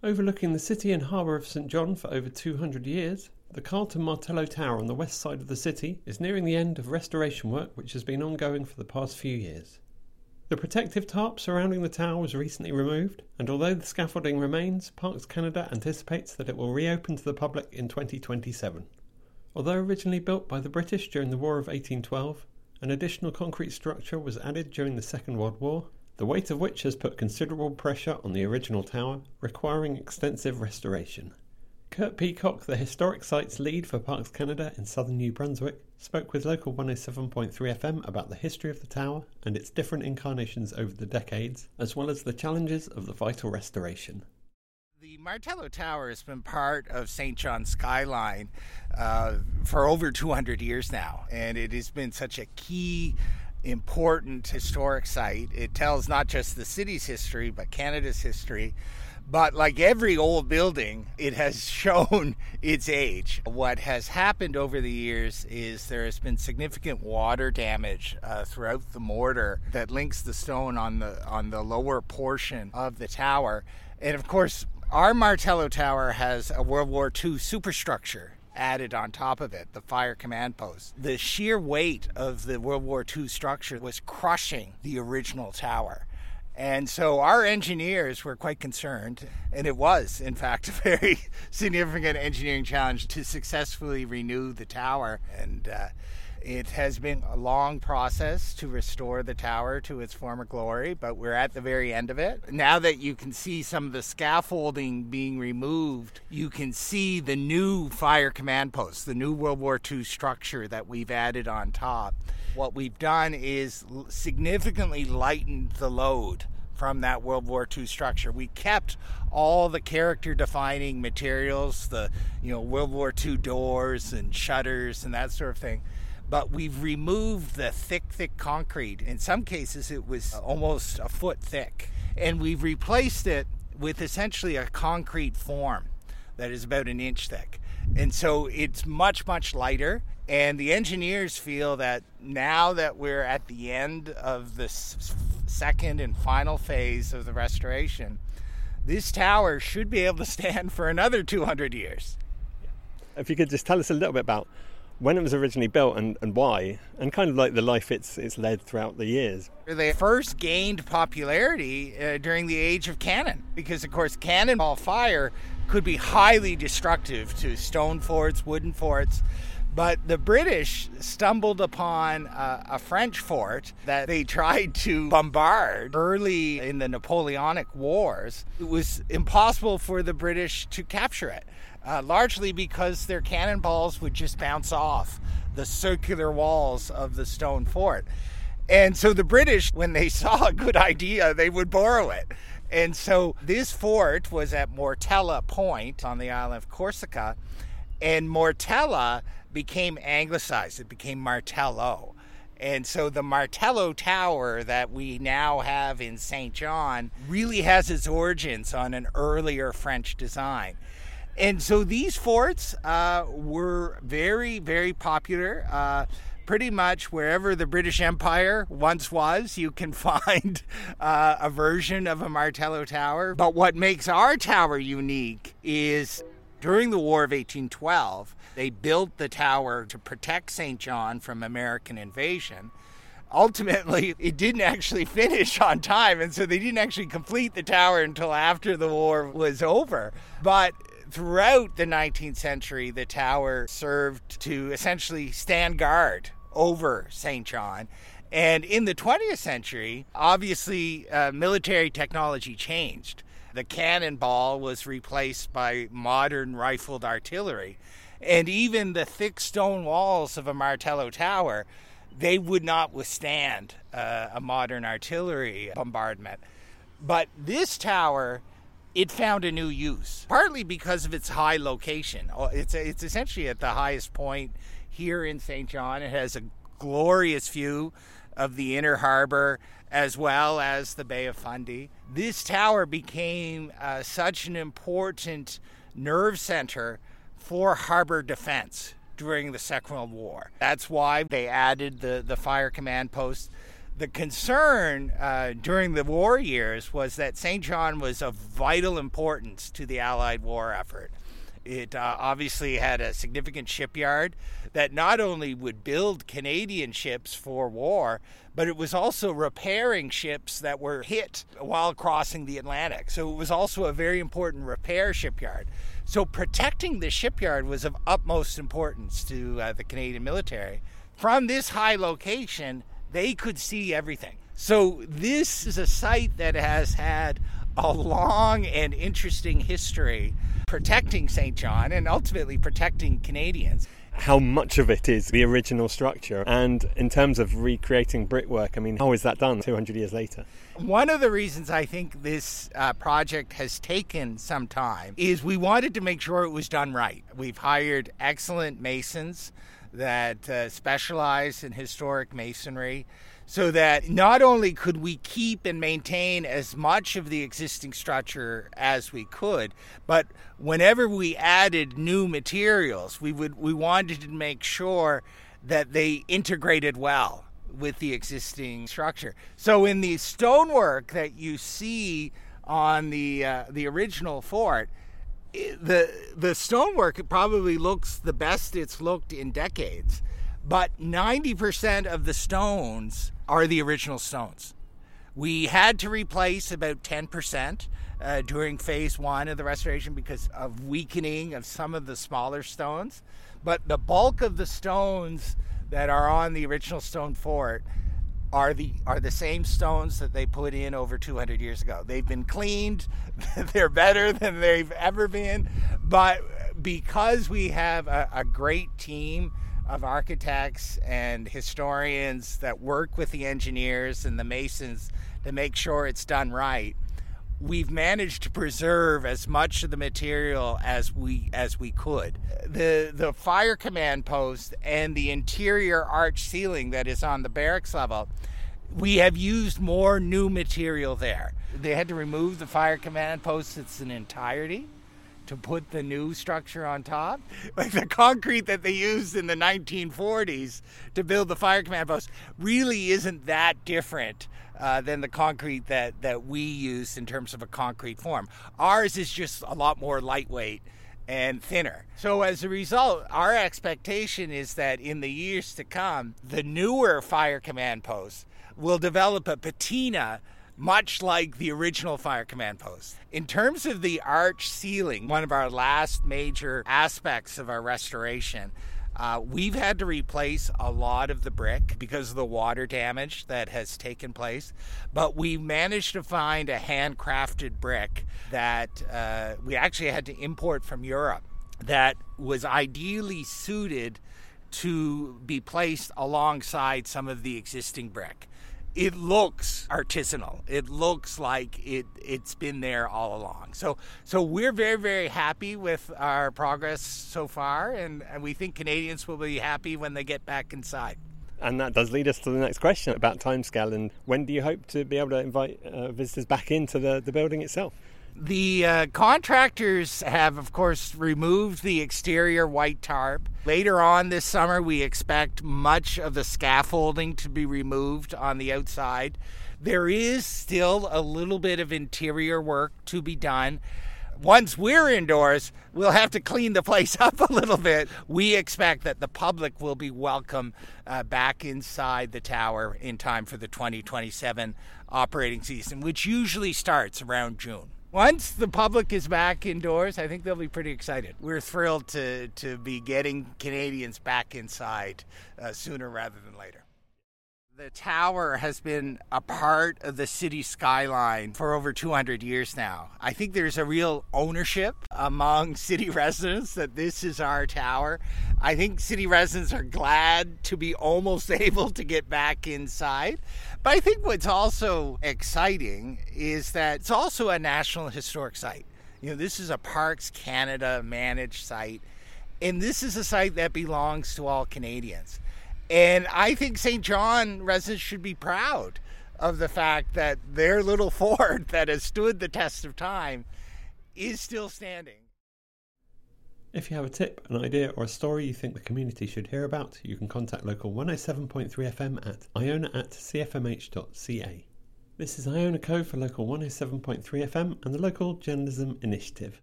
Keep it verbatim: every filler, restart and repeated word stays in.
Overlooking the city and harbour of Saint John for over two hundred years, the Carlton Martello Tower on the west side of the city is nearing the end of restoration work which has been ongoing for the past few years. The protective tarp surrounding the tower was recently removed, and although the scaffolding remains, Parks Canada anticipates that it will reopen to the public in twenty twenty-seven. Although originally built by the British during the War of eighteen twelve, an additional concrete structure was added during the Second World War, the weight of which has put considerable pressure on the original tower, requiring extensive restoration. Kurt Peacock, the Historic Sites lead for Parks Canada in southern New Brunswick, spoke with Local one oh seven point three F M about the history of the tower and its different incarnations over the decades, as well as the challenges of the vital restoration. The Martello Tower has been part of Saint John's skyline uh, for over two hundred years now, and it has been such a key, important historic site. It tells not just the city's history, but Canada's history. But like every old building, it has shown its age. What has happened over the years is there has been significant water damage uh, throughout the mortar that links the stone on the on the lower portion of the tower. And of course, our Martello Tower has a World War Two superstructure added on top of it, the fire command post. The sheer weight of the World War Two structure was crushing the original tower. And so our engineers were quite concerned, and it was, in fact, a very significant engineering challenge to successfully renew the tower. And uh, it has been a long process to restore the tower to its former glory, but we're at the very end of it. Now that you can see some of the scaffolding being removed, you can see the new fire command post, the new World War Two structure that we've added on top. What we've done is significantly lightened the load from that World War Two structure. We kept all the character-defining materials, the you know World War Two doors and shutters and that sort of thing, but we've removed the thick, thick concrete. In some cases, it was almost a foot thick, and we've replaced it with essentially a concrete form that is about an inch thick. And so it's much, much lighter. And the engineers feel that now that we're at the end of the s- second and final phase of the restoration, this tower should be able to stand for another two hundred years. If you could just tell us a little bit about when it was originally built and, and why, and kind of like the life it's it's led throughout the years. They first gained popularity uh, during the age of cannon, because of course cannonball fire could be highly destructive to stone forts, wooden forts. But the British stumbled upon uh, a French fort that they tried to bombard early in the Napoleonic Wars. It was impossible for the British to capture it, uh, largely because their cannonballs would just bounce off the circular walls of the stone fort. And so the British, when they saw a good idea, they would borrow it. And so this fort was at Mortella Point on the island of Corsica, and Mortella became anglicized. It became Martello. And so the Martello Tower that we now have in Saint John really has its origins on an earlier French design. And so these forts uh, were very, very popular. Uh, pretty much wherever the British Empire once was, you can find uh, a version of a Martello Tower. But what makes our tower unique is during the War of eighteen twelve, they built the tower to protect Saint John from American invasion. Ultimately, it didn't actually finish on time, and so they didn't actually complete the tower until after the war was over. But throughout the nineteenth century, the tower served to essentially stand guard over Saint John. And in the twentieth century, obviously, uh, military technology changed. The cannonball was replaced by modern rifled artillery. And even the thick stone walls of a Martello Tower, they would not withstand uh, a modern artillery bombardment. But this tower, it found a new use, partly because of its high location. It's, it's essentially at the highest point here in Saint John. It has a glorious view of the inner harbor as well as the Bay of Fundy. This tower became uh, such an important nerve center for harbor defense during the Second World War. That's why they added the, the fire command post. The concern uh, during the war years was that Saint John was of vital importance to the Allied war effort. It uh, obviously had a significant shipyard that not only would build Canadian ships for war, but it was also repairing ships that were hit while crossing the Atlantic. So it was also a very important repair shipyard. So protecting the shipyard was of utmost importance to uh, the Canadian military. From this high location, they could see everything. So this is a site that has had a long and interesting history protecting Saint John and ultimately protecting Canadians. How much of it is the original structure? And in terms of recreating brickwork, I mean, how is that done two hundred years later? One of the reasons I think this uh, project has taken some time is we wanted to make sure it was done right. We've hired excellent masons that uh, specialize in historic masonry, so that not only could we keep and maintain as much of the existing structure as we could, but whenever we added new materials, we would we wanted to make sure that they integrated well with the existing structure. So in the stonework that you see on the uh, the original fort, the the stonework probably looks the best it's looked in decades, but ninety percent of the stones are the original stones. We had to replace about ten percent uh, during phase one of the restoration because of weakening of some of the smaller stones, but the bulk of the stones that are on the original stone fort are the are the same stones that they put in over two hundred years ago. They've been cleaned. They're better than they've ever been. But because we have a, a great team of architects and historians that work with the engineers and the masons to make sure it's done right, we've managed to preserve as much of the material as we as we could. The the fire command post and the interior arch ceiling that is on the barracks level, we have used more new material there. They had to remove the fire command post in its entirety to put the new structure on top. Like the concrete that they used in the nineteen forties to build the fire command post really isn't that different uh, than the concrete that, that we use in terms of a concrete form. Ours is just a lot more lightweight and thinner. So as a result, our expectation is that in the years to come, the newer fire command posts will develop a patina much like the original fire command post. In terms of the arch ceiling, one of our last major aspects of our restoration, uh, we've had to replace a lot of the brick because of the water damage that has taken place, but we managed to find a handcrafted brick that uh, we actually had to import from Europe that was ideally suited to be placed alongside some of the existing brick. It looks artisanal. It looks like it, it's been there all along. So so we're very, very happy with our progress so far, and, and we think Canadians will be happy when they get back inside. And that does lead us to the next question about timescale, and when do you hope to be able to invite uh, visitors back into the, the building itself? The uh, contractors have, of course, removed the exterior white tarp. Later on this summer, we expect much of the scaffolding to be removed on the outside. There is still a little bit of interior work to be done. Once we're indoors, we'll have to clean the place up a little bit. We expect that the public will be welcome uh, back inside the tower in time for the twenty twenty-seven operating season, which usually starts around June. Once the public is back indoors, I think they'll be pretty excited. We're thrilled to, to be getting Canadians back inside uh, sooner rather than later. The tower has been a part of the city skyline for over two hundred years now. I think there's a real ownership among city residents that this is our tower. I think city residents are glad to be almost able to get back inside. But I think what's also exciting is that it's also a National Historic Site. You know, this is a Parks Canada managed site, and this is a site that belongs to all Canadians. And I think Saint John residents should be proud of the fact that their little fort that has stood the test of time is still standing. If you have a tip, an idea or a story you think the community should hear about, you can contact Local one oh seven point three F M at iona at c f m h dot c a. This is Iona Co for Local one oh seven point three F M and the Local Journalism Initiative.